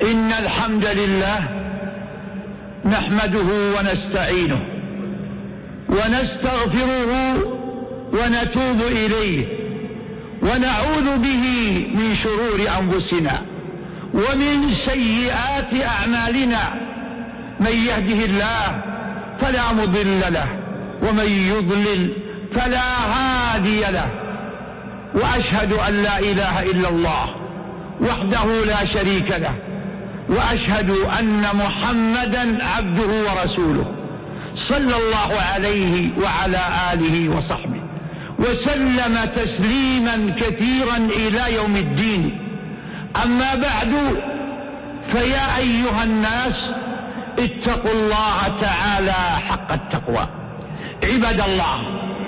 إن الحمد لله نحمده ونستعينه ونستغفره ونتوب إليه ونعوذ به من شرور أنفسنا ومن سيئات أعمالنا. من يهده الله فلا مضل له ومن يضلل فلا هادي له. وأشهد أن لا إله إلا الله وحده لا شريك له وأشهد أن محمدا عبده ورسوله صلى الله عليه وعلى آله وصحبه وسلم تسليما كثيرا إلى يوم الدين. أما بعد، فيا أيها الناس اتقوا الله تعالى حق التقوى. عباد الله،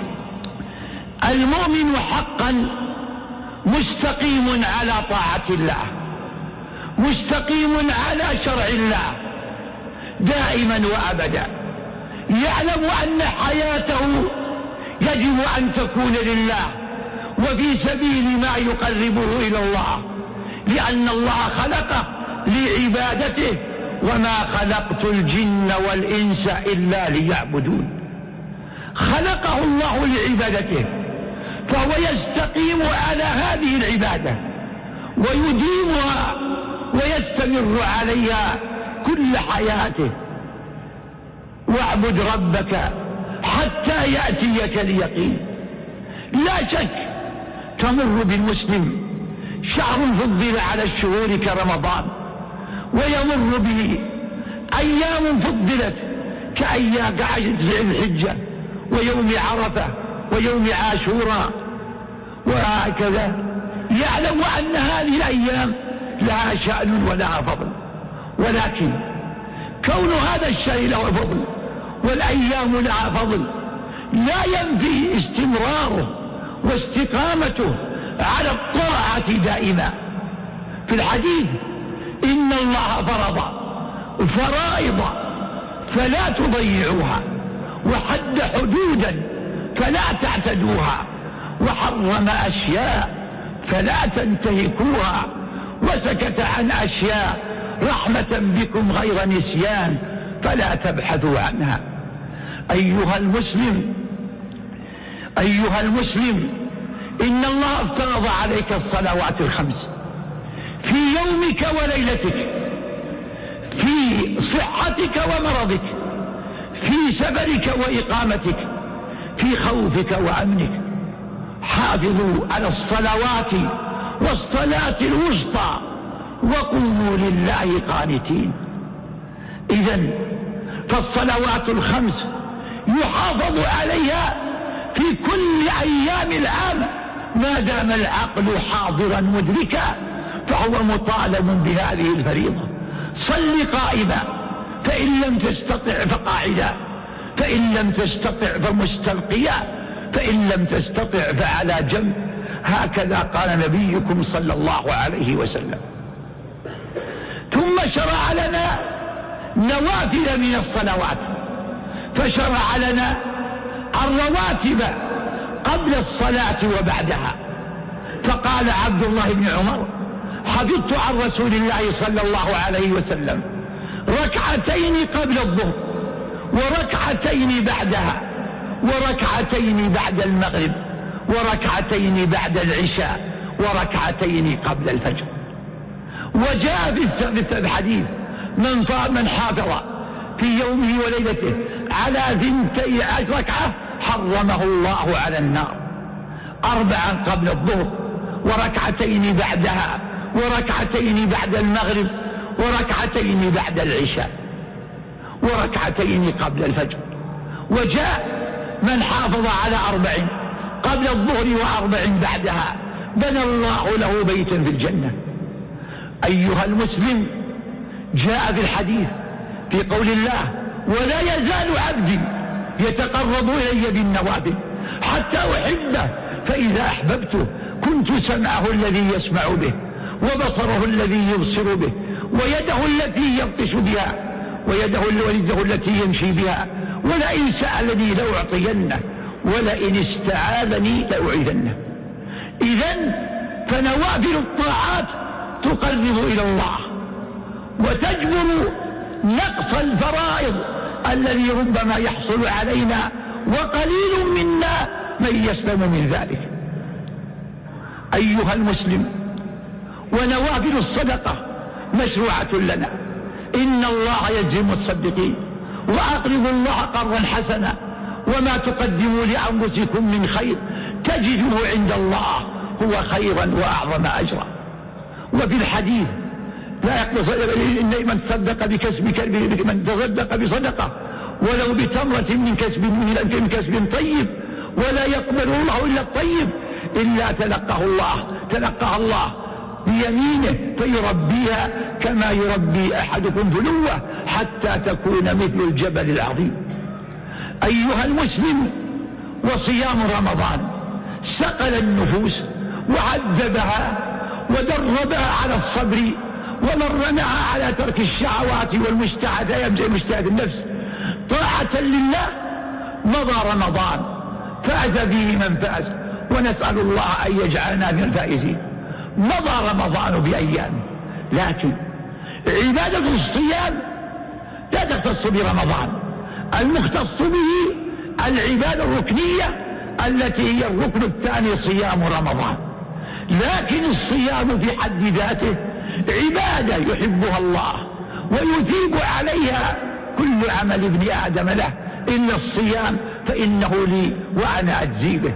المؤمن حقا مستقيم على طاعة الله، مستقيم على شرع الله دائما وأبدا، يعلم أن حياته يجب أن تكون لله وفي سبيل ما يقربه إلى الله، لأن الله خلقه لعبادته: وما خلقت الجن والإنس إلا ليعبدون. خلقه الله لعبادته، فهو يستقيم على هذه العبادة ويديمها ويستمر عليها كل حياته. واعبد ربك حتى يأتيك اليقين. لا شك تمر بالمسلم شهر فضل على الشهور كرمضان، ويمر به أيام فضلت كأيام ذي الحجة ويوم عرفة ويوم عاشوراء، وهكذا يعلم أن هذه الأيام لها شأن ولها فضل. ولكن كون هذا الشيء له فضل والأيام لها فضل لا ينفي استمراره واستقامته على الطاعة دائما. في الحديث: إن الله فرض فرائض فلا تضيعوها، وحد حدودا فلا تعتدوها، وحرم أشياء فلا تنتهكوها، وسكت عن أشياء رحمة بكم غير نسيان فلا تبحثوا عنها. أيها المسلم، إن الله افترض عليك الصلوات الخمس في يومك وليلتك، في صحتك ومرضك، في سفرك وإقامتك، في خوفك وأمنك. حافظوا على الصلوات والصلاة الوسطى وقوموا لله قانتين. إذن فالصلوات الخمس يحافظ عليها في كل أيام العام ما دام العقل حاضرا مدركا، فهو مطالب بهذه الفريضة. صل قائما، فإن لم تستطع فقاعدا، فإن لم تستطع فمستلقيا، فإن لم تستطع فعلى جنب. هكذا قال نبيكم صلى الله عليه وسلم. ثم شرع لنا نوافل من الصلوات، فشرع لنا الرواتب قبل الصلاة وبعدها. فقال عبد الله بن عمر: حفظت عن رسول الله صلى الله عليه وسلم ركعتين قبل الظهر، وركعتين بعدها، وركعتين بعد المغرب، وركعتين بعد العشاء، وركعتين قبل الفجر. وجاء في الحديث: من حافظ في يومه وليلته على 12 ركعة حرمه الله على النار. 4 قبل الظهر، وركعتين بعدها، وركعتين بعد المغرب، وركعتين بعد العشاء، وركعتين قبل الفجر. وجاء: من حافظ على 4 قبل الظهر و4 بعدها بنى الله له بيتا في الجنة. أيها المسلم، جاء في الحديث في قول الله: ولا يزال عبدي يتقرب إلي بالنوافل حتى أحبه، فإذا أحببته كنت سمعه الذي يسمع به، وبصره الذي يبصر به، ويده التي يبطش بها، ويده التي يمشي بها، ولئن سألني لأعطينه، ولئن استعاذني لأعيذنه. إذن فنوافل الطاعات تقرب إلى الله، وتجبر نقص الفرائض الذي ربما يحصل علينا، وقليل منا من يسلم من ذلك. أيها المسلم، ونوافل الصدقة مشروعة لنا. إن الله يجزي المتصدقين، وأقرضوا الله قرضا حسنا، وما تقدموا لأنفسكم من خير تجدوه عند الله هو خيرا وأعظم أجرا. وفي الحديث لا يقبل إن من تصدق من تصدق بصدقة ولو بتمرة من كسب طيب ولا يقبل الله إلا الطيب إلا تلقاها الله بيمينه فيربيها كما يربي أحدكم فلوه حتى تكون مثل الجبل العظيم. أيها المسلم، وصيام رمضان سقل النفوس وعذبها ودربها على الصبر ومرنها على ترك الشهوات والمشتهيات النفس طاعة لله. مضى رمضان فاز فيه من فاز، ونسأل الله أن يجعلنا من الفائزين. مضى رمضان بأيام، لكن عبادة الصيام لا تختص برمضان، المختص به العبادة الركنية التي هي الركن الثاني صيام رمضان. لكن الصيام في حد ذاته عبادة يحبها الله ويثيب عليها كل عمل ابن آدم له إلا الصيام فإنه لي وأنا أجزي به.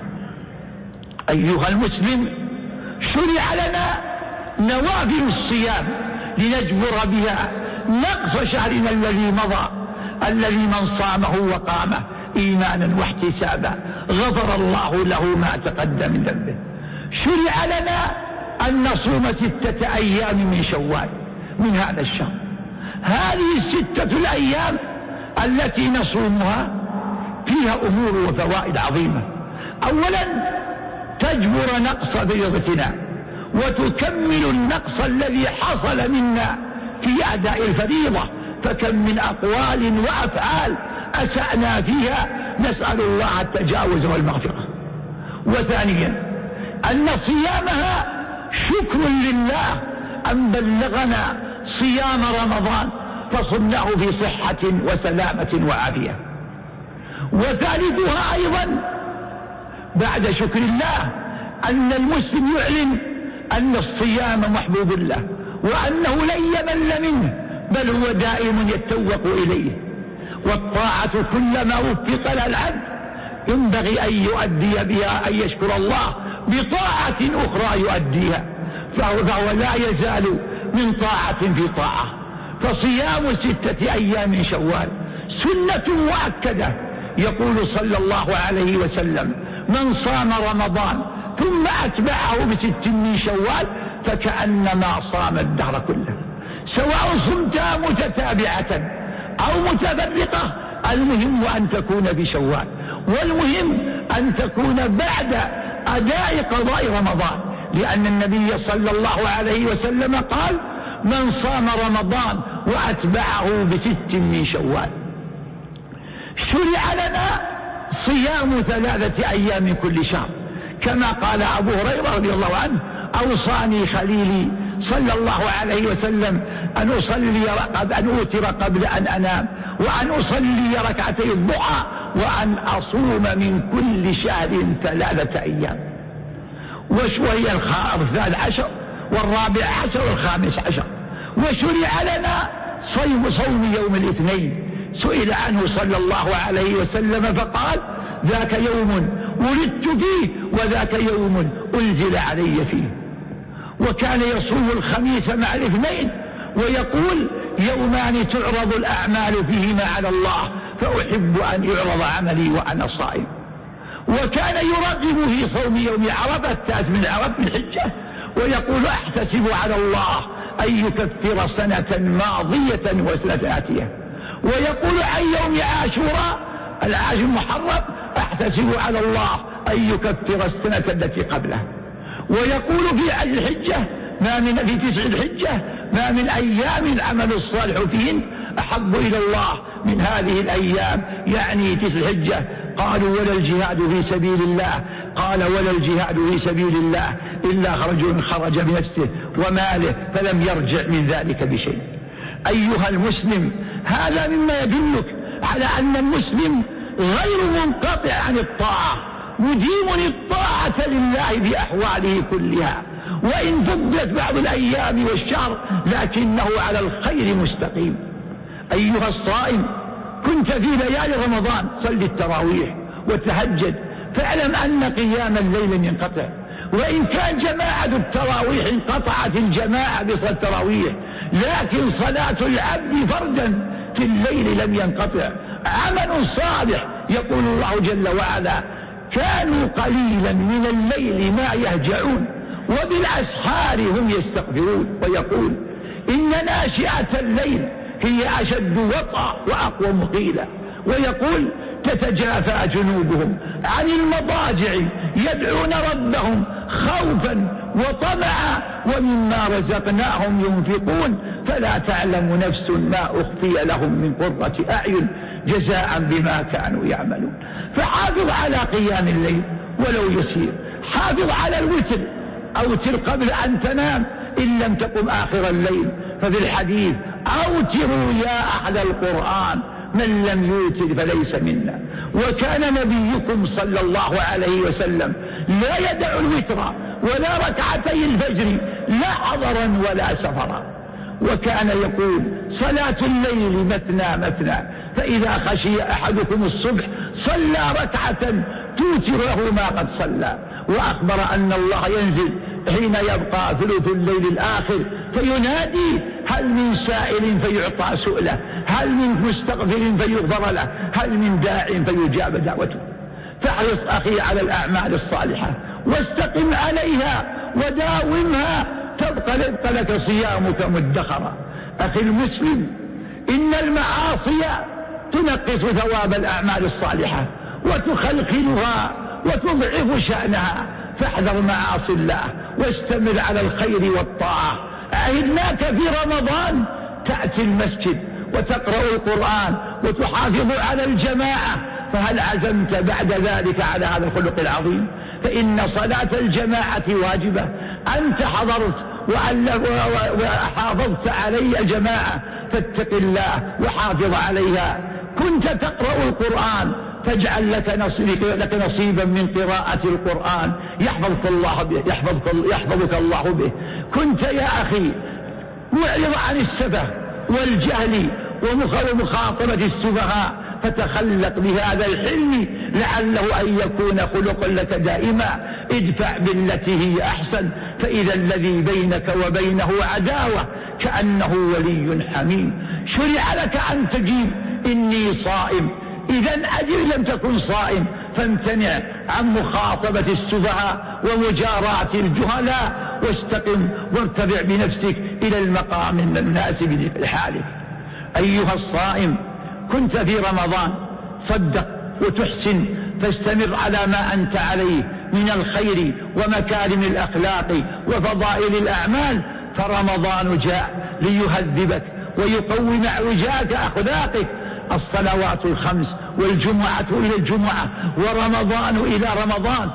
أيها المسلم، شرع لنا نوافل الصيام لنجبر بها نقص شهرنا الذي مضى، الذي من صامه وقامه إيمانا واحتسابا غفر الله له ما تقدم من ذنبه. شرع لنا أن نصوم 6 أيام من شوال من هذا الشهر. هذه 6 الأيام التي نصومها فيها أمور وفوائد عظيمة. أولا، تجبر نقص فريضتنا وتكمل النقص الذي حصل منا في أداء الفريضة، فكم من أقوال وأفعال أسأنا فيها، نسأل الله التجاوز والمغفرة. وثانيا، أن صيامها شكر لله أن بلغنا صيام رمضان فصمناه في صحة وسلامة وعافية. وثالثها أيضا بعد شكر الله أن المسلم يعلن أن الصيام محبوب له وأنه لن يمل منه، بل هو دائم يتوق إليه. والطاعة كلما وفق لها العبد ينبغي أن يؤدي بها، أن يشكر الله بطاعة أخرى يؤديها، فهو لا يزال من طاعة في طاعة. فصيام 6 أيام من شوال سنة مؤكدة. يقول صلى الله عليه وسلم: من صام رمضان ثم أتبعه ب6 من شوال فكأنما صام الدهر كله، سواء صمتها متتابعة أو متفرقة، المهم أن تكون بشوال، والمهم أن تكون بعد أداء قضاء رمضان، لأن النبي صلى الله عليه وسلم قال: من صام رمضان وأتبعه ب6 من شوال. شرع لنا صيام 3 أيام كل شهر، كما قال أبو هريرة رضي الله عنه: أوصاني خليلي صلى الله عليه وسلم أن أوتر قبل أن أنام، وأن أصلي 2 ركعتي الضحى، وأن أصوم من كل شهر 3 أيام. وهي 13 و14 و15. وشرع لنا صوم يوم الاثنين، سئل عنه صلى الله عليه وسلم فقال: ذاك يوم ولدت فيه وذاك يوم أنزل علي فيه. وكان يصوم الخميس مع الاثنين ويقول: يومان تعرض الأعمال فيهما على الله، فأحب أن يعرض عملي وأنا صائم. وكان يرغب في صوم يوم عرفة، التاسع من عرفة من الحجة، ويقول: أحتسب على الله أن يكفر سنة ماضية وسنة آتية. ويقول عن يوم عاشوراء العاشر المحرم: أحتسب على الله أن يكفر السنة التي قبله. ويقول في الحجة في 9 الحجة: ما من أيام العمل الصالح فيهن أحب إلى الله من هذه الأيام، يعني 9 الحجة. قالوا: ولا الجهاد في سبيل الله قال ولا الجهاد في سبيل الله إلا رجل خرج بنفسه وماله فلم يرجع من ذلك بشيء. أيها المسلم، هذا مما يدلك على أن المسلم غير منقطع عن الطاعة، مديم الطاعة لله بأحواله كلها، وإن فضلت بعض الأيام والشهر لكنه على الخير مستقيم. أيها الصائم، كنت في ليالي رمضان صل التراويح وتهجد، فاعلم أن قيام الليل ينقطع، وإن كان جماعة التراويح انقطعت الجماعة بصلاة التراويح، لكن صلاة العبد فردا في الليل لم ينقطع. عمل صالح، يقول الله جل وعلا كانوا قليلا من الليل ما يهجعون وبالأسحار هم يستغفرون، ويقول إن ناشئة الليل هي أشد وطأ وأقوم قيلا، ويقول تتجافى جنوبهم عن المضاجع يدعون ربهم خوفا وطمعا ومما رزقناهم ينفقون فلا تعلم نفس ما أخفي لهم من قرة أعين جزاء بما كانوا يعملون. فحافظ على قيام الليل ولو يسير، حافظ على الوتر، أوتر قبل أن تنام إن لم تقم آخر الليل، ففي الحديث أوتروا يا أهل القرآن من لم يوتر فليس منا. وكان نبيكم صلى الله عليه وسلم لا يدع الوتر ولا ركعتي الفجر لا حضرا ولا سفرا، وكان يقول صلاة الليل مثنى مثنى، فإذا خشي أحدكم الصبح صلى ركعة توتر له ما قد صلى. وأخبر أن الله ينزل حين يبقى ثلث الليل الآخر فينادي هل من سائل فيعطى سؤله، هل من مستغفر فيغفر له، هل من داع فيجاب دعوته. فاحرص أخي على الأعمال الصالحة واستقم عليها وداومها تبقى لك صيامك مدخرا. أخي المسلم، إن المعاصي تنقص ثواب الأعمال الصالحة وتخلخلها وتضعف شأنها، فاحذر معاصي الله واستمر على الخير والطاعة. عهدناك في رمضان تأتي المسجد وتقرأ القرآن وتحافظ على الجماعة، فهل عزمت بعد ذلك على هذا الخلق العظيم؟ فإن صلاة الجماعة واجبة. أنت حضرت وحافظت علي الجماعة، فاتق الله وحافظ عليها. كنت تقرأ القرآن فاجعل لك نصيبا من قراءة القرآن يحفظك الله به، يحفظك الله به. كنت يا أخي معرض عن السفه والجهل ومخاطبة السفهاء، فتخلق بهذا الحلم لعله أن يكون خلقا لك دائما. ادفع بالتي هي أحسن، فإذا الذي بينك وبينه عداوة كأنه ولي حميم. شرع لك أن تجيب إني صائم، إذا أجل لم تكن صائم فامتنع عن مخاطبة السفهاء ومجاراة الجهلاء، واستقم وارتفع بنفسك إلى المقام المناسب لحالك. أيها الصائم، كنت في رمضان صدق وتحسن، فاستمر على ما أنت عليه من الخير ومكارم الأخلاق وفضائل الأعمال، فرمضان جاء ليهذبك ويقوم اعوجاج أخلاقك. الصلوات الخمس والجمعة إلى الجمعة ورمضان إلى رمضان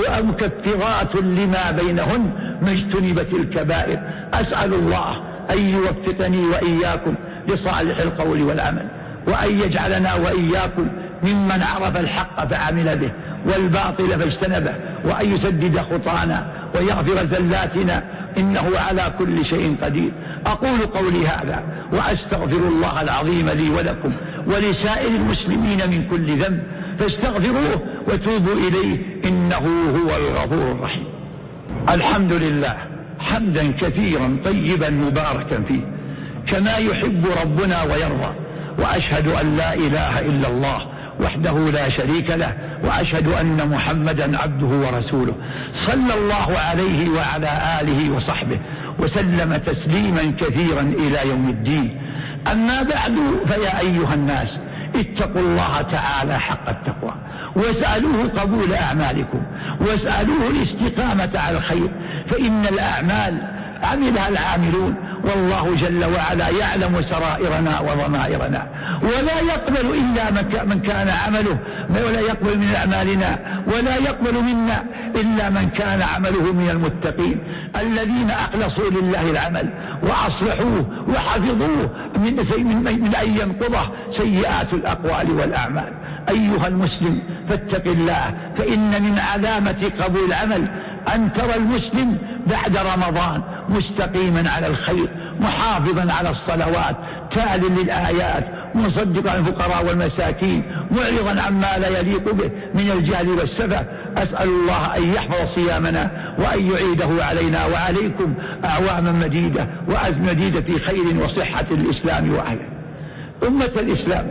مكفرات لما بينهن ما اجتنبت الكبائر. أسأل الله أن يوفقني وإياكم لصالح القول والعمل، وأن يجعلنا وإياكم ممن عرف الحق فعمل به والباطل فاجتنبه، وأن يسدد خطانا ويغفر زلاتنا، إنه على كل شيء قدير. أقول قولي هذا وأستغفر الله العظيم لي ولكم ولسائر المسلمين من كل ذنب، فاستغفروه وتوبوا إليه إنه هو الغفور الرحيم. الحمد لله حمدا كثيرا طيبا مباركا فيه كما يحب ربنا ويرضى، وأشهد أن لا إله إلا الله وحده لا شريك له، وأشهد أن محمدا عبده ورسوله صلى الله عليه وعلى آله وصحبه وسلم تسليما كثيرا إلى يوم الدين. أما بعد، فيا أيها الناس اتقوا الله تعالى حق التقوى، واسألوه قبول أعمالكم، واسألوه الاستقامة على الخير، فإن الأعمال عملها العاملون والله جل وعلا يعلم سرائرنا وضمائرنا، ولا يقبل إلا من كان عمله، ولا يقبل من أعمالنا، ولا يقبل منا إلا من كان عمله من المتقين الذين أخلصوا لله العمل وأصلحوه وحفظوه من أن ينقضه سيئات الأقوال والأعمال. أيها المسلم فاتق الله، فإن من علامة قبول العمل أن ترى المسلم بعد رمضان مستقيما على الخير، محافظا على الصلوات، تال للآيات، مصدقا الفقراء والمساكين، معرضا عما لا يليق به من الجهل والسفه. أسأل الله أن يحفظ صيامنا وأن يعيده علينا وعليكم أعواما مديدة وأزمنة مديدة في خير وصحة الإسلام وأهله. أمة الإسلام،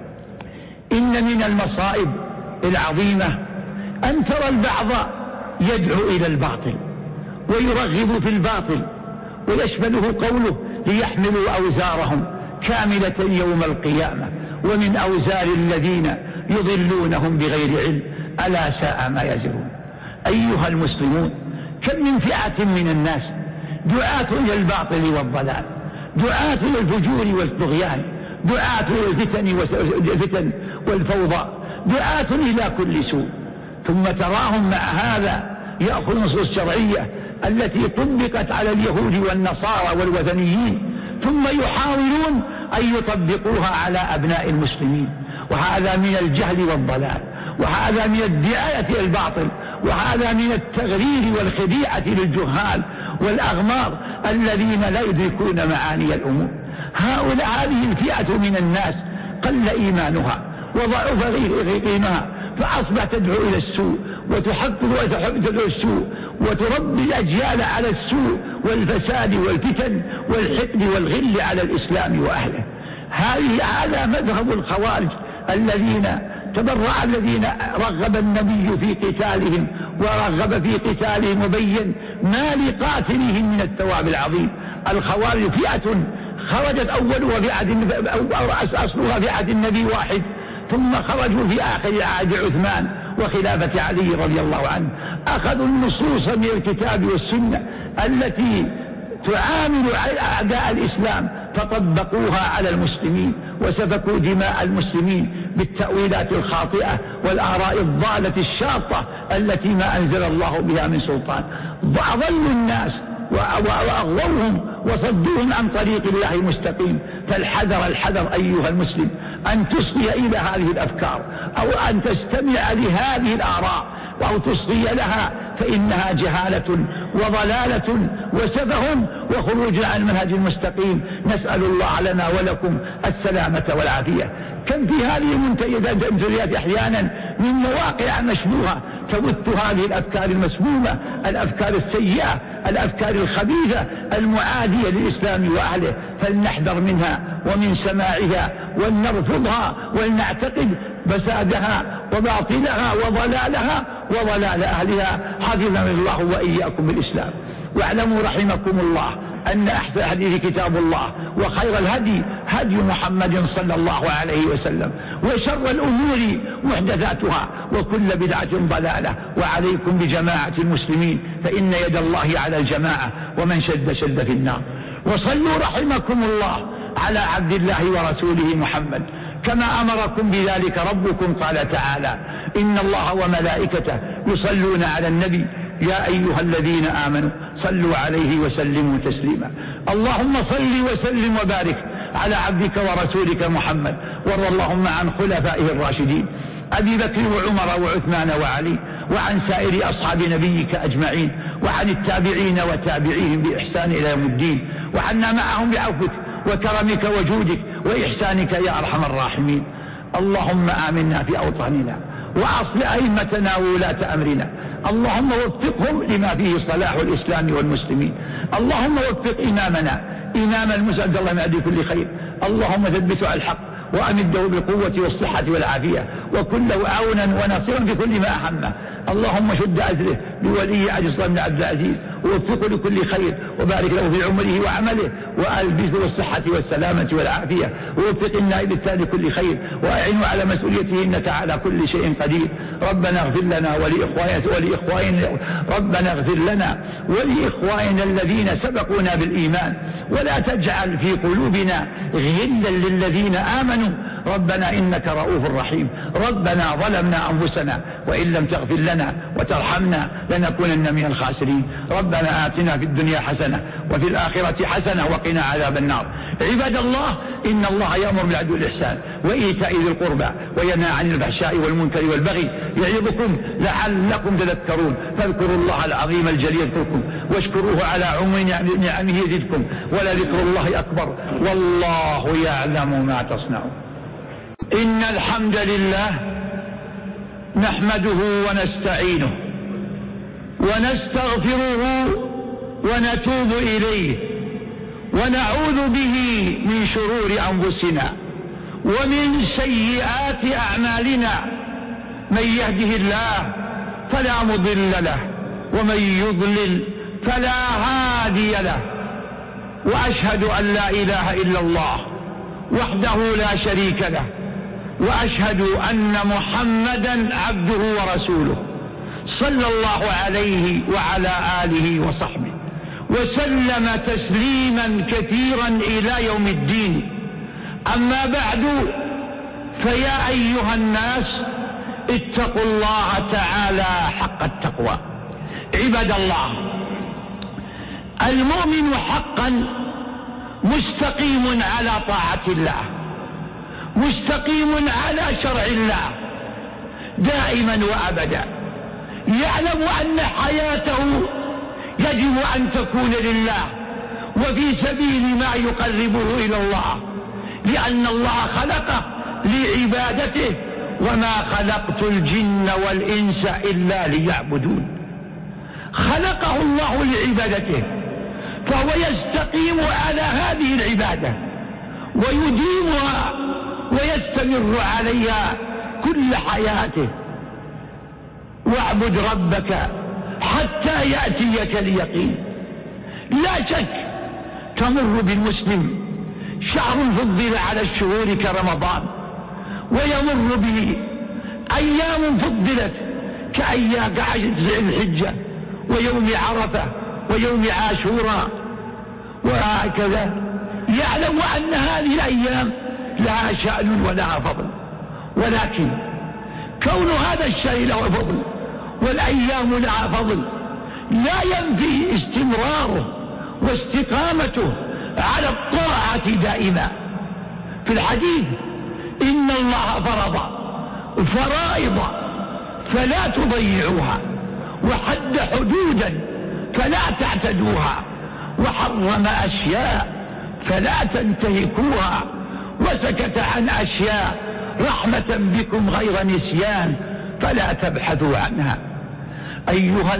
إن من المصائب العظيمة أن ترى البعض يدعو إلى الباطل ويرغب في الباطل، ويشمله قوله ليحملوا أوزارهم كاملة يوم القيامة ومن أوزار الذين يضلونهم بغير علم ألا ساء ما يزرون. أيها المسلمون، كم من فئة من الناس دعاة إلى الباطل والضلال، دعاة إلى الفجور والطغيان، دعاة إلى الفتن والفوضى، دعاة إلى كل سوء، ثم تراهم مع هذا يأخذ النصوص الشرعية التي طبقت على اليهود والنصارى والوثنيين ثم يحاولون أن يطبقوها على أبناء المسلمين. وهذا من الجهل والضلال، وهذا من الدعاية إلى الباطل، وهذا من التغرير والخديعة للجهال والأغمار الذين لا يدركون معاني الأمور. هذه الفئة من الناس قل إيمانها وضعف قيمها، فأصبح تدعو إلى السوء وتدعو السوء وتربي الأجيال على السوء والفساد والفتن والحقد والغل على الإسلام وأهله. هذا مذهب الخوارج الذين رغب النبي في قتالهم ورغب في قتالهم وبين ما لقاتلهم من الثواب العظيم. الخوارج فئة خرجت أصلها فئة النبي واحد، ثم خرجوا في آخر عهد عثمان وخلافة علي رضي الله عنه، أخذوا النصوص من الكتاب والسنة التي تعامل أعداء الإسلام فطبقوها على المسلمين وسفكوا دماء المسلمين بالتأويلات الخاطئة والآراء الضالة الشاطة التي ما أنزل الله بها من سلطان. أضلوا الناس وأغووهم وصدوهم عن طريق الله المستقيم. فالحذر أيها المسلم أن تصغي إلى هذه الأفكار أو أن تستمع لهذه الآراء أو تصغي لها، فإنها جهالة وضلالة وسفه وخروج عن المنهج المستقيم. نسأل الله لنا ولكم السلامة والعافية. كم في هذه المنتجات أحيانا من مواقع مشبوهة تبث هذه الأفكار المسمومة، الأفكار السيئة، الأفكار الخبيثة المعادية للإسلام وأهله، فلنحذر منها ومن سماعها ولنرفضها ولنعتقد فسادها وباطلها وضلالها وضلال أهلها. حفظنا الله وإياكم بالإسلام. واعلموا رحمكم الله أن أحسن الحديث كتاب الله، وخير الهدي هدي محمد صلى الله عليه وسلم، وشر الأمور محدثاتها، وكل بدعة ضلالة. وعليكم بجماعة المسلمين، فإن يد الله على الجماعة، ومن شد في النار. وصلوا رحمكم الله على عبد الله ورسوله محمد كما أمركم بذلك ربكم. قال تعالى: إن الله وملائكته يصلون على النبي يا أيها الذين آمنوا صلوا عليه وسلموا تسليما. اللهم صل وسلم وبارك على عبدك ورسولك محمد، وارض اللهم عن خلفائه الراشدين أبي بكر وعمر وعثمان وعلي، وعن سائر أصحاب نبيك أجمعين، وعن التابعين وتابعيهم بإحسان إلى يوم الدين، وعنا معهم بعفوك وكرمك وجودك وإحسانك يا أرحم الراحمين. اللهم آمنا في أوطاننا، وأصلح أئمتنا وولاة أمرنا، اللهم وفقهم لما فيه صلاح الإسلام والمسلمين. اللهم وفق إمامنا إمام المسعد الله من أجل كل خير، اللهم ثبته على الحق وأمده بالقوة والصحة والعافية، وكن له عونا ونصيرا في كل ما أهمه. اللهم شد أجره بولي عجز بن عبد العزيز ووفقه لكل خير وبارك له في عمره وعمله وألبسه الصحة والسلامة والعافية ووفق النائب الثاني لكل خير وأعنه على مسؤوليته إنك على كل شيء قدير. ربنا اغفر لنا ولإخواننا الذين سبقونا بالإيمان ولا تجعل في قلوبنا غلا للذين آمنوا ربنا إنك رؤوف رحيم. ربنا ظلمنا أنفسنا وإن لم تغفر لنا وترحمنا لنكونن من الخاسرين. ربنا آتنا في الدنيا حسنة وفي الآخرة حسنة وقنا عذاب النار. عباد الله، إن الله يأمر بالعدل والإحسان وإيتاء ذي القربى وينهى عن الفحشاء والمنكر والبغي يعظكم لعلكم تذكرون. فاذكروا الله العظيم الجليل يذكركم واشكروه على عموم نعمه يزدكم ولذكر الله أكبر والله يعلم ما تصنعون. إن الحمد لله نحمده ونستعينه ونستغفره ونتوب إليه ونعوذ به من شرور أنفسنا ومن سيئات أعمالنا. من يهده الله فلا مضل له ومن يضلل فلا هادي له. وأشهد أن لا إله إلا الله وحده لا شريك له وأشهد أن محمدا عبده ورسوله صلى الله عليه وعلى آله وصحبه وسلم تسليما كثيرا إلى يوم الدين. أما بعد، فيا أيها الناس اتقوا الله تعالى حق التقوى. عباد الله، المؤمن حقا مستقيم على طاعة الله مستقيم على شرع الله دائما وأبدا، يعلم أن حياته يجب أن تكون لله وفي سبيل ما يقربه إلى الله، لأن الله خلقه لعبادته وما خلقت الجن والإنس إلا ليعبدون. خلقه الله لعبادته فهو يستقيم على هذه العبادة ويديمها ويستمر عليها كل حياته. واعبد ربك حتى يأتيك اليقين. لا شك تمر بالمسلم شهر فضل على الشهور كرمضان، ويمر به أيام فضلت كأيام ذي الحجة ويوم عرفة ويوم عاشوراء وهكذا. يعلم أن هذه الأيام لها شأن ولها فضل، ولكن كون هذا الشيء له فضل والأيام لها فضل لا ينفي استمراره واستقامته على الطاعة دائما. في الحديث إن الله فرض فرائض فلا تضيعوها وحد حدودا فلا تعتدوها وحرم أشياء فلا تنتهكوها وسكت عن أشياء رحمة بكم غير نسيان فلا تبحثوا عنها. أيها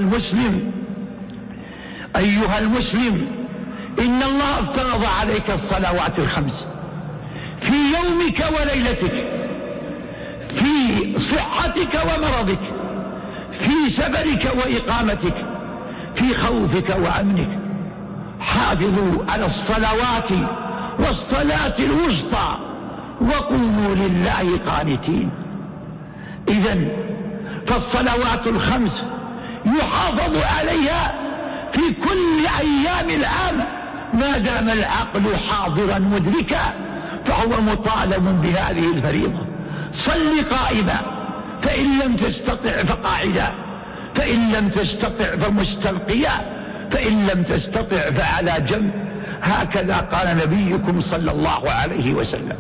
المسلم، إن الله افترض عليك الصلوات الخمس في يومك وليلتك، في صحتك ومرضك، في سفرك وإقامتك، في خوفك وأمنك. حافظوا على الصلوات والصلاة الوسطى وقوموا لله قانتين. إذن فالصلوات الخمس يحافظ عليها في كل أيام العام ما دام العقل حاضرا مدركا، فهو مطالب بهذه الفريضة. صل قائما، فإن لم تستطع فقاعدا، فإن لم تستطع فمستلقيا، فإن لم تستطع فعلى جنب. هكذا قال نبيكم صلى الله عليه وسلم.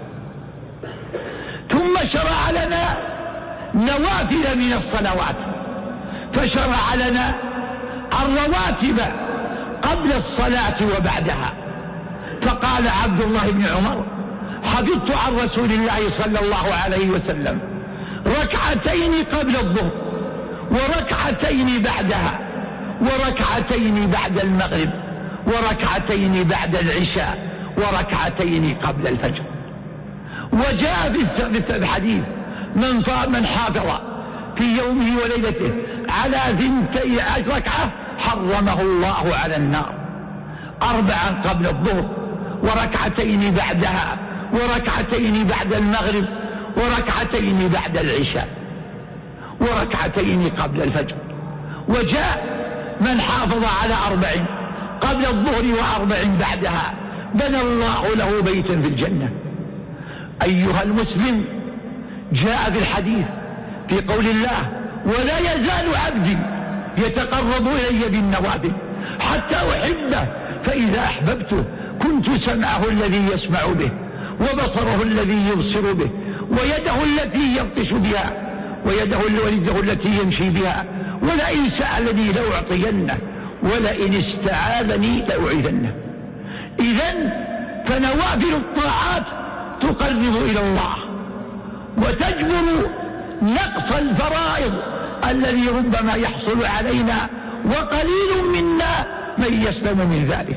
ثم شرع لنا نوافل من الصلوات، فشرع لنا الرواتب قبل الصلاة وبعدها. فقال عبد الله بن عمر: حفظت عن رسول الله صلى الله عليه وسلم ركعتين قبل الظهر وركعتين بعدها وركعتين بعد المغرب وركعتين بعد العشاء وركعتين قبل الفجر. وجاء في الحديث: من حافظ في يومه وليلته على 12 ركعة حرمه الله على النار، 4 قبل الظهر، وركعتين بعدها، وركعتين بعد المغرب، وركعتين بعد العشاء، وركعتين قبل الفجر. وجاء من حافظ على 4 قبل الظهر و4 بعدها بنى الله له بيتا في الجنة. أيها المسلم، جاء في الحديث في قول الله: ولا يزال عبدي يتقرب إلي بالنوافل حتى أحبه، فإذا أحببته كنت سمعه الذي يسمع به، وبصره الذي يبصر به، ويده التي يبطش بها، ويده التي يمشي بها، ولئن سألني لأعطينه، ولئن استعاذني لأعيذنه. إذن فنوافل الطاعات تقرب إلى الله وتجبر نقص الفرائض الذي ربما يحصل علينا، وقليل منا من يسلم من ذلك.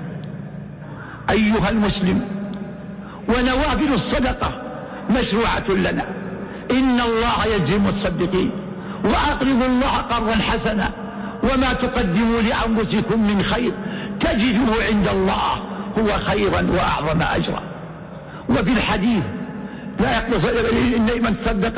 أيها المسلم، ونوافل الصدقة مشروعة لنا. إن الله يجزي المتصدقين وأقرضوا الله قرضا حسنا وما تقدموا لأنفسكم من خير تجدوه عند الله هو خيرا وأعظم أجرا. وفي الحديث: لا يقبل من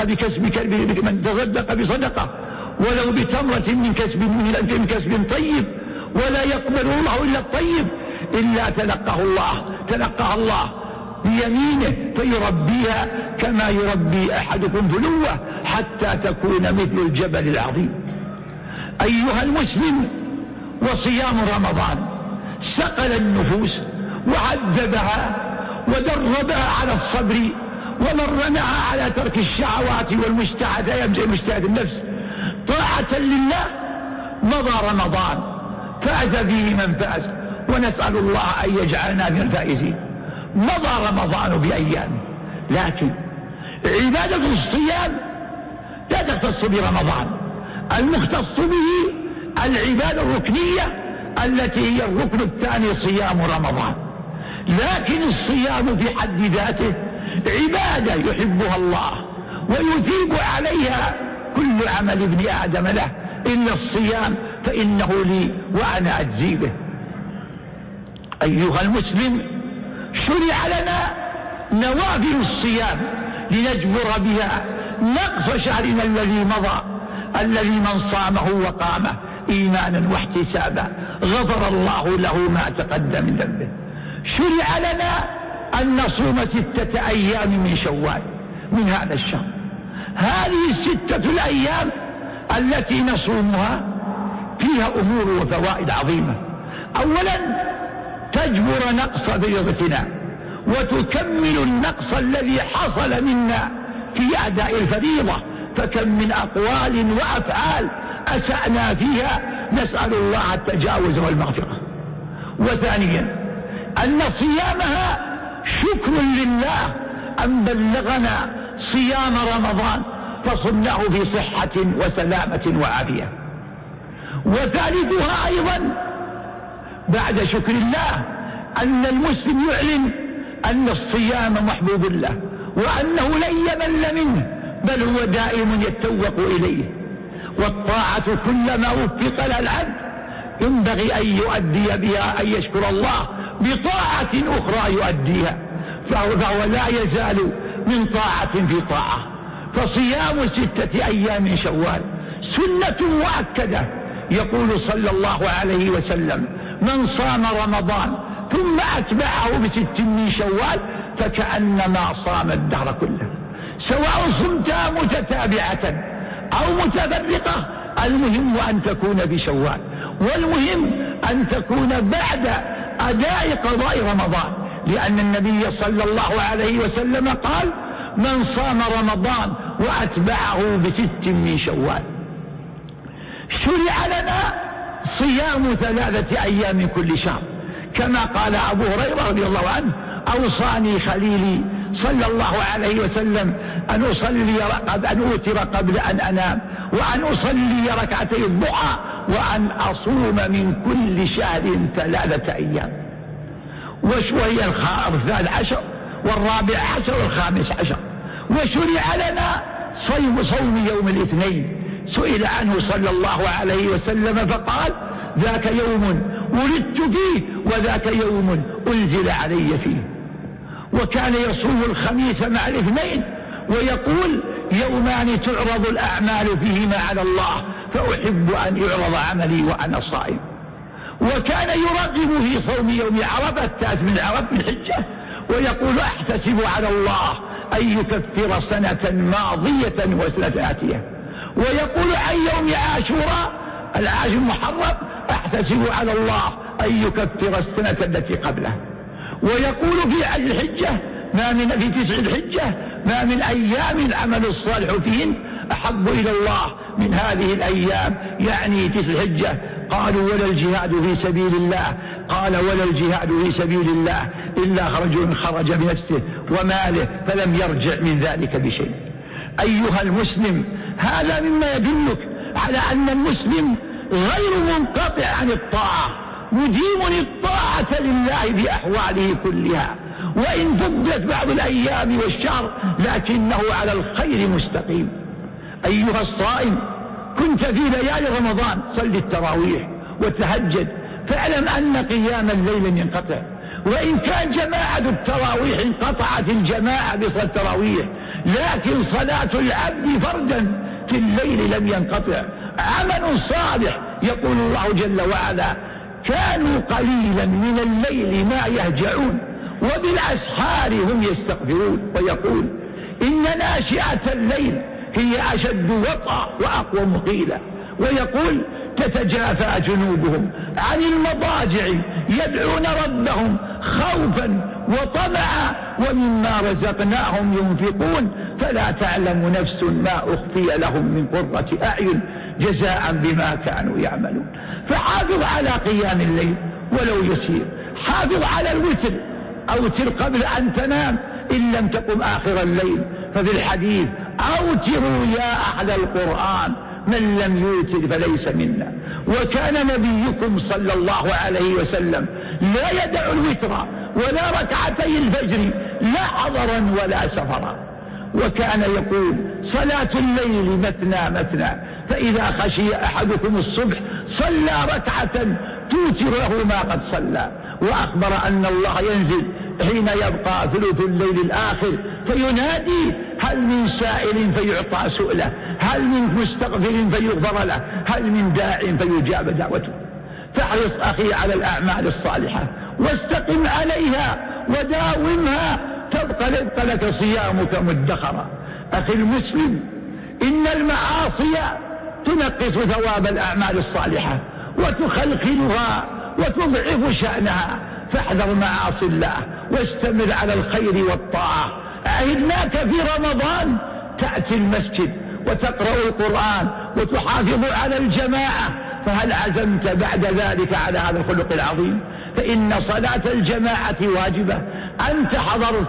تصدق بصدقة ولو بتمرة من كسب طيب ولا يقبل الله إلا الطيب إلا تلقاها الله بيمينه فيربيها كما يربي أحدكم فلوه حتى تكون مثل الجبل العظيم. أيها المسلم، وصيام رمضان سقل النفوس وعذبها ودربها على الصبر ومرنها على ترك الشهوات والمشتهيات النفس طاعة لله. مضى رمضان فاز فيه من فاز، ونسأل الله أن يجعلنا من الفائزين. مضى رمضان بأيامه، لكن عبادة الصيام لا تختص برمضان، المختص به العبادة الركنية التي هي الركن الثاني صيام رمضان. لكن الصيام في حد ذاته عبادة يحبها الله ويثيب عليها كل عمل ابن آدم له إلا الصيام فإنه لي وأنا أجزي به. أيها المسلم، شرع لنا نوافل الصيام لنجبر بها نقص شهرنا الذي مضى، الذي من صامه وقامه إيمانا واحتسابا غفر الله له ما تقدم من ذنبه. شرع لنا أن نصوم 6 أيام من شوال من هذا الشهر. هذه 6 الأيام التي نصومها فيها أمور وفوائد عظيمة. أولا، تجبر نقص فريضتنا وتكمل النقص الذي حصل منا في أداء الفريضة، فكم من أقوال وأفعال أسأنا فيها، نسأل الله التجاوز والمغفرة. وثانيا، أن صيامها شكر لله أن بلغنا صيام رمضان فصمناه في صحة وسلامة وعافية. وثالثها أيضا بعد شكر الله أن المسلم يعلن أن الصيام محبوب له وأنه لن يمل منه، بل هو دائم يتوق إليه. والطاعة كلما وفق لها العبد ينبغي أن يؤدي بها، أن يشكر الله بطاعة أخرى يؤديها، فهو لا يزال من طاعة في طاعة. فصيام 6 أيام من شوال سنة مؤكدة. يقول صلى الله عليه وسلم: من صام رمضان ثم أتبعه ب6 من شوال فكأنما صام الدهر كله، سواء صمتها متتابعة أو متفرقة، المهم أن تكون بشوال، والمهم أن تكون بعد أداء قضاء رمضان، لأن النبي صلى الله عليه وسلم قال: من صام رمضان وأتبعه ب6 من شوال. شرع لنا صيام 3 أيام من كل شهر، كما قال أبو هريرة رضي الله عنه: أوصاني خليلي صلى الله عليه وسلم أن أوتر قبل أن أنام، وأن أصلي 2 ركعتي الضحى، وأن أصوم من كل شهر 3 أيام. وهي 13 والرابع عشر والخامس عشر. وشرع لنا صوم يوم الاثنين، سئل عنه صلى الله عليه وسلم فقال: ذاك يوم ولدت فيه وذاك يوم أنزل علي فيه. وكان يصوم الخميس مع الاثنين ويقول: يومان تعرض الأعمال فيهما على الله فأحب أن يعرض عملي وأنا صائم. وكان يرغب في صوم يوم عرفة، التاسع من عرفة من الحجة، ويقول: أحتسب على الله أن يكفر سنة ماضية وسنة آتية. ويقول عن يوم عاشوراء العاشر محرم: أحتسب على الله أن يكفر السنة التي قبله. ويقول في عشر الحجة في 9 الحجة: ما من أيام العمل الصالح فيهن أحب إلى الله من هذه الأيام، يعني 9 الحجة. قالوا: ولا الجهاد في سبيل الله؟ قال: ولا الجهاد في سبيل الله إلا رجل خرج بنفسه وماله فلم يرجع من ذلك بشيء. أيها المسلم، هذا مما يدلك على أن المسلم غير منقطع عن الطاعة، مديم الطاعة لله في أحواله كلها، وإن فضلت بعض الأيام والشهر لكنه على الخير مستقيم. أيها الصائم، كنت في ليالي رمضان صل التراويح وتهجد، فاعلم أن قيام الليل ينقطع، وإن كان جماعة التراويح انقطعت الجماعة بصلاة التراويح، لكن صلاة العبد فردا في الليل لم ينقطع. عمل صالح، يقول الله جل وعلا: كانوا قليلا من الليل ما يهجعون وبالأسحار هم يستغفرون. ويقول: إن ناشئة الليل هي أشد وطأ وأقوم قيلا. ويقول: تتجافى جنوبهم عن المضاجع يدعون ربهم خوفا وطمعا ومما رزقناهم ينفقون فلا تعلم نفس ما أخفي لهم من قرة أعين جزاء بما كانوا يعملون. فحافظ على قيام الليل ولو يسير، حافظ على الوتر، أوتر قبل أن تنام إن لم تقم آخر الليل. ففي الحديث: أوتروا يا أهل القرآن، من لم يوتر فليس منا. وكان نبيكم صلى الله عليه وسلم لا يدع الوتر ولا ركعتي الفجر لا حضرا ولا سفرا. وكان يقول: صلاة الليل مثنى مثنى، فإذا خشي أحدكم الصبح صلى ركعة توتر له ما قد صلى. وأخبر أن الله ينزل حين يبقى ثلث الليل الآخر فينادي: هل من سائل فيعطى سؤله، هل من مستغفر فيغفر له، هل من داع فيجاب دعوته. فاحرص أخي على الأعمال الصالحة واستقم عليها وداومها، تبقى لك صيامك مدخرا. أخي المسلم، إن المعاصي تنقص ثواب الأعمال الصالحة وتخلخلها وتضعف شأنها، فاحذر معاصي الله واستمر على الخير والطاعة. عهدناك في رمضان تأتي المسجد وتقرأ القرآن وتحافظ على الجماعة، فهل عزمت بعد ذلك على هذا الخلق العظيم؟ فإن صلاة الجماعة واجبة. أنت حضرت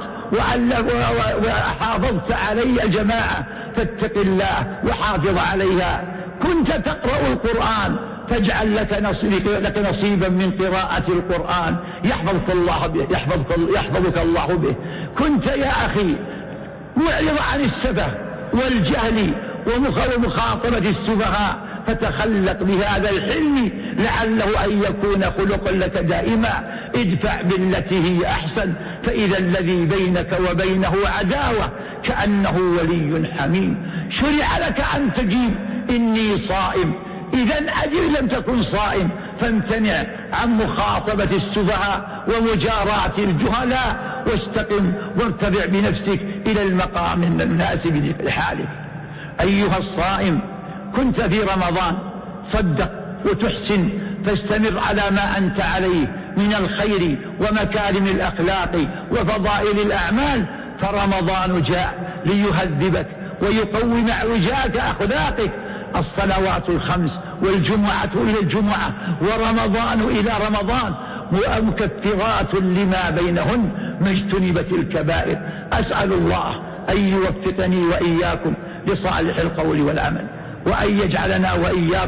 وحافظت علي الجماعة، فاتق الله وحافظ عليها. كنت تقرأ القرآن، فاجعل لك نصيبا من قراءة القرآن يحفظك الله به. كنت يا أخي معرض عن السفه والجهل ومخاطبة السفهاء، فتخلق بهذا الحلم لعله أن يكون خلقا لك دائما. ادفع بالتي هي أحسن، فإذا الذي بينك وبينه عداوة كأنه ولي حميم. شرع لك أن تجيب: إني صائم. إذا أجل لم تكن صائم، فامتنع عن مخاطبة السفهاء ومجاراة الجهلاء، واستقم وارتفع بنفسك إلى المقام المناسب لحالك. أيها الصائم، كنت في رمضان صدق وتحسن، فاستمر على ما أنت عليه من الخير ومكارم الأخلاق وفضائل الأعمال، فرمضان جاء ليهذبك ويقوم اعوجاج أخلاقك. الصلوات الخمس والجمعة إلى الجمعة ورمضان إلى رمضان مكفرات لما بينهن ما اجتنبت الكبائر. أسأل الله أن يوفقني وإياكم لصالح القول والعمل، وأن يجعلنا وإياكم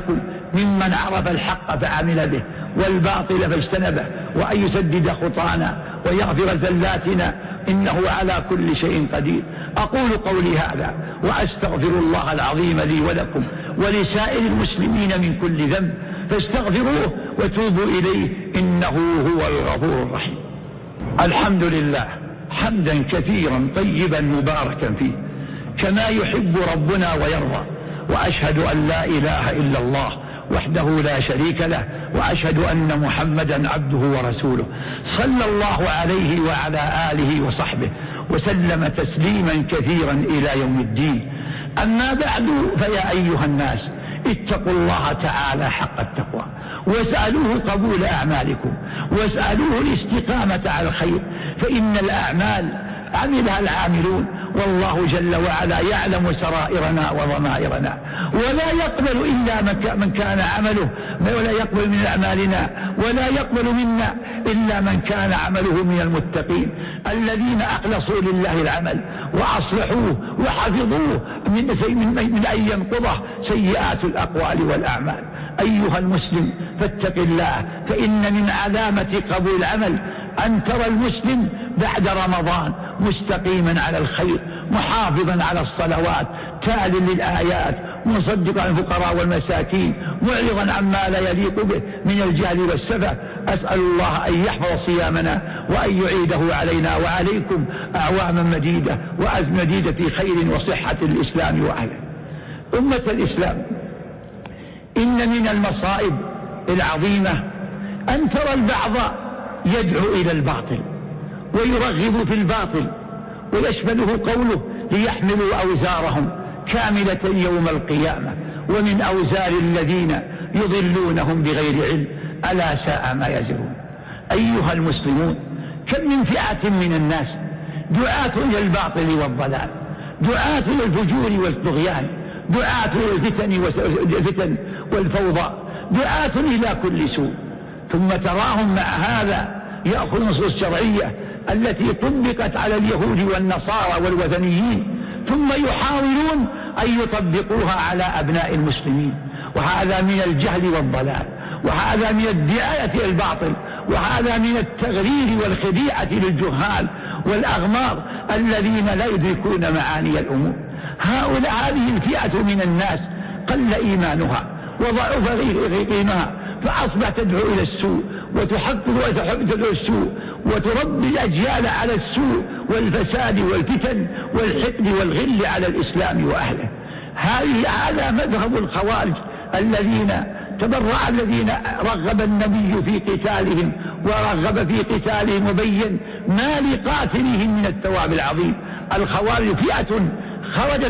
ممن عرف الحق فعمل به والباطل فاجتنبه، وأن يسدد خطانا ويغفر زلاتنا، إنه على كل شيء قدير. أقول قولي هذا وأستغفر الله العظيم لي ولكم ولسائر المسلمين من كل ذنب، فاستغفروه وتوبوا إليه إنه هو الغفور الرحيم. الحمد لله حمدا كثيرا طيبا مباركا فيه كما يحب ربنا ويرضى، وأشهد أن لا إله إلا الله وحده لا شريك له، وأشهد أن محمدا عبده ورسوله، صلى الله عليه وعلى آله وصحبه وسلم تسليما كثيرا إلى يوم الدين. أما بعد، فيا أيها الناس اتقوا الله تعالى حق التقوى، واسألوه قبول أعمالكم، واسألوه الاستقامة على الخير، فإن الأعمال عملها العاملون، والله جل وعلا يعلم سرائرنا وضمائرنا، ولا يقبل إلا من كان عمله، ولا يقبل من أعمالنا، ولا يقبل منا إلا من كان عمله من المتقين الذين أخلصوا لله العمل وأصلحوه وحفظوه من أن ينقضه سيئات الأقوال والأعمال. أيها المسلم فاتق الله، فإن من علامة قبول العمل أن ترى المسلم بعد رمضان مستقيما على الخير، محافظا على الصلوات، تال للآيات، مصدقا الفقراء والمساكين، معرضا عما لا يليق به من الجهل والسفه. أسأل الله أن يحفظ صيامنا وأن يعيده علينا وعليكم أعواما مديدة وأزمنة مديدة في خير وصحة الإسلام وأهله. أمة الإسلام، إن من المصائب العظيمة أن ترى البعض يدعو إلى الباطل ويرغب في الباطل، ويشمله قوله ليحملوا أوزارهم كاملة يوم القيامة ومن أوزار الذين يضلونهم بغير علم ألا ساء ما يزرون. أيها المسلمون، كم من فئة من الناس دعاة إلى الباطل والضلال، دعاة إلى الفجور والطغيان، دعاة إلى الفتن والفوضى، دعاة إلى كل سوء، ثم تراهم مع هذا يأخذ النصوص الشرعية التي طبقت على اليهود والنصارى والوثنيين، ثم يحاولون أن يطبقوها على أبناء المسلمين، وهذا من الجهل والضلال، وهذا من الدعاية إلى الباطل، وهذا من التغرير والخديعة للجهال والأغمار الذين لا يدركون معاني الأمور. هذه الفئة من الناس قل إيمانها وضعف غيرها، فأصبحت تدعو إلى السوء تدعو السوء وتربي الأجيال على السوء والفساد والفتن والحقد والغل على الإسلام وأهله. هذا مذهب الخوارج الذين رغب النبي في قتالهم ورغب في قتالهم وبين ما لقاتلهم من الثواب العظيم. الخوارج فئة خرجت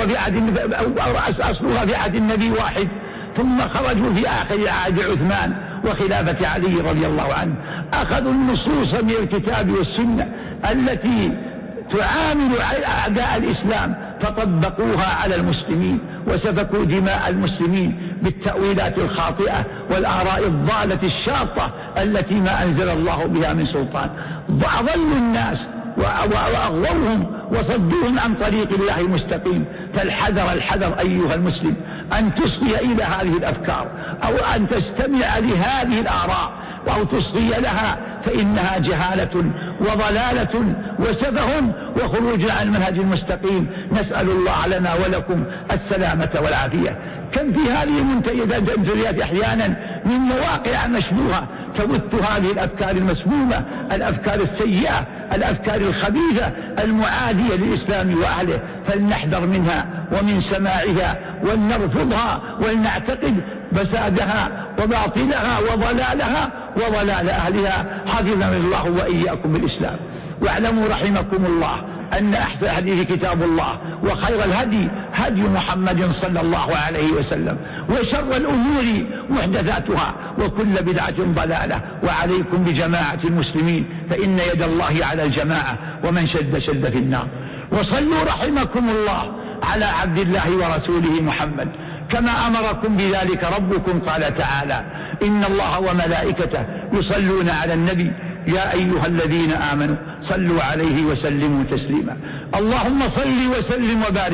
أصلها في عهد النبي واحد، ثم خرجوا في آخر عهد عثمان وخلافة علي رضي الله عنه، أخذوا النصوص من الكتاب والسنة التي تعامل أعداء الإسلام فطبقوها على المسلمين، وسفكوا دماء المسلمين بالتأويلات الخاطئة والآراء الضالة الشاطة التي ما أنزل الله بها من سلطان. أضلوا الناس وأغووهم وصدوهم عن طريق الله المستقيم. فالحذر أيها المسلم أن تصغي إلى هذه الأفكار أو أن تستمع لهذه الآراء أو تصغي لها، فإنها جهالة وضلالة وسفه وخروج عن المنهج المستقيم. نسأل الله لنا ولكم السلامة والعافية. كم في هذه المنتديات أحيانا من مواقع مشبوهة تبث هذه الأفكار المسمومة، الأفكار السيئة، الأفكار الخبيثة المعادية للإسلام وأهله، فلنحذر منها ومن سماعها ولنرفضها ولنعتقد فسادها وباطلها وضلالها وضلال أهلها. حفظنا الله وإياكم بالإسلام. واعلموا رحمكم الله أن أحسن الحديث كتاب الله، وخير الهدي هدي محمد صلى الله عليه وسلم، وشر الأمور محدثاتها، وكل بدعة ضلالة. وعليكم بجماعة المسلمين، فإن يد الله على الجماعة، ومن شد في النار. وصلوا رحمكم الله على عبد الله ورسوله محمد كما أمركم بذلك ربكم. قال تعالى: إن الله وملائكته يصلون على النبي يا أيها الذين آمنوا صلوا عليه وسلموا تسليما. اللهم صل وسلم وبارك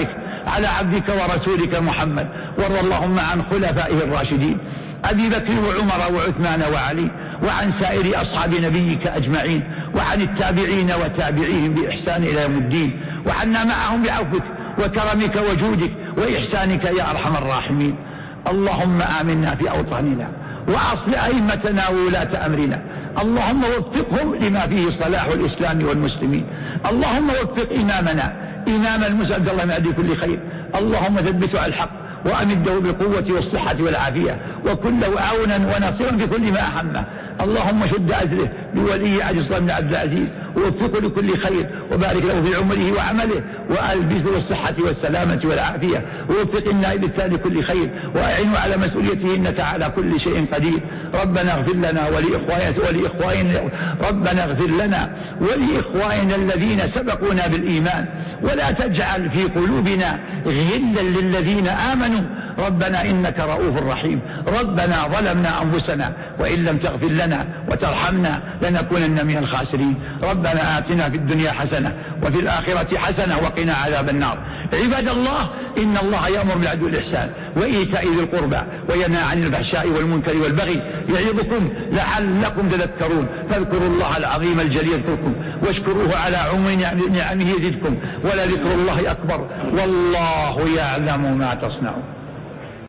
على عبدك ورسولك محمد. وارض اللهم عن خلفائه الراشدين أبي بكر وعمر وعثمان وعلي، وعن سائر أصحاب نبيك أجمعين، وعن التابعين وتابعيهم بإحسان إلى يوم الدين، وعنا معهم بعفوك وكرمك وجودك وإحسانك يا أرحم الراحمين. اللهم آمنا في أوطاننا وأصلح أئمتنا وولاة أمرنا، اللهم وفقهم لما فيه صلاح الإسلام والمسلمين. اللهم وفق إمامنا إمام المسلمين الله من كل خير، اللهم ثبته على الحق وأمده بالقوة والصحة والعافية، وكن له عونا ونصيرا بكل ما أهمه. اللهم شد أجره بولي عجز بن عبد العزيز ووفقه لكل خير، وبارك له في عمره وعمله، وألبسه الصحة والسلامة والعافية، ووفق النائب الثاني لكل خير، وأعنه على مسؤوليته إنك على كل شيء قدير. ربنا اغفر لنا ربنا اغفر لنا ولإخواننا الذين سبقونا بالإيمان، ولا تجعل في قلوبنا غلا للذين آمنوا، ربنا إنك رؤوف رحيم. ربنا ظلمنا أنفسنا وإن لم تغفر لنا وترحمنا لنكونن من الخاسرين. ربنا آتنا في الدنيا حسنة وفي الآخرة حسنة وقنا عذاب النار. عباد الله، إن الله يأمر بالعدل والإحسان وإيتاء ذي القربى وينهى عن الفحشاء والمنكر والبغي يعظكم لعلكم تذكرون. فاذكروا الله العظيم الجليل يذكركم، واشكروه على عموم نعمه يزدكم، ولذكر الله أكبر، والله يعلم ما تصنعون.